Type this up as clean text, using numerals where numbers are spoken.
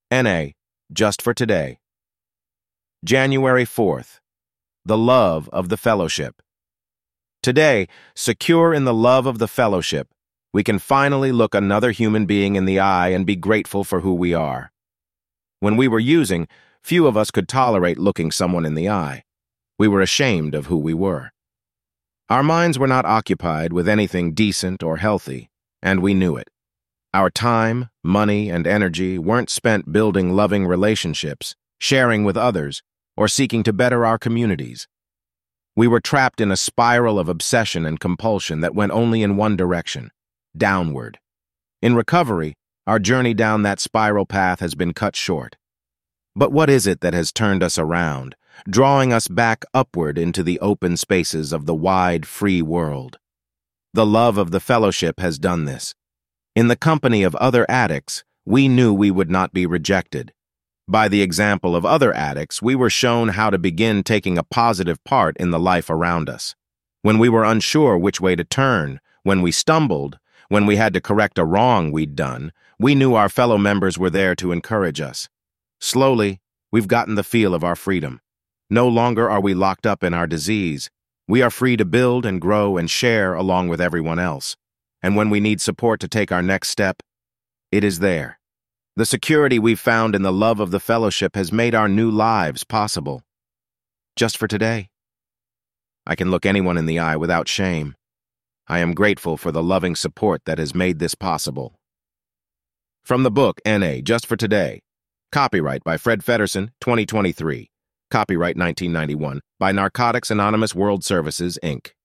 NA, just for today. January 4th. The love of the fellowship. Today, secure in the love of the fellowship, we can finally look another human being in the eye and be grateful for who we are. When we were using, few of us could tolerate looking someone in the eye. We were ashamed of who we were. Our minds were not occupied with anything decent or healthy, and we knew it. Our time, money, and energy weren't spent building loving relationships, sharing with others, or seeking to better our communities. We were trapped in a spiral of obsession and compulsion that went only in one direction, downward. In recovery, our journey down that spiral path has been cut short. But what is it that has turned us around, drawing us back upward into the open spaces of the wide, free world? The love of the fellowship has done this. In the company of other addicts, we knew we would not be rejected. By the example of other addicts, we were shown how to begin taking a positive part in the life around us. When we were unsure which way to turn, when we stumbled, when we had to correct a wrong we'd done, we knew our fellow members were there to encourage us. Slowly, we've gotten the feel of our freedom. No longer are we locked up in our disease. We are free to build and grow and share along with everyone else. And when we need support to take our next step, it is there. The security we've found in the love of the fellowship has made our new lives possible. Just for today, I can look anyone in the eye without shame. I am grateful for the loving support that has made this possible. From the book, NA, Just for Today. Copyright by Fred Feddersen, 2023. Copyright 1991 by Narcotics Anonymous World Services, Inc.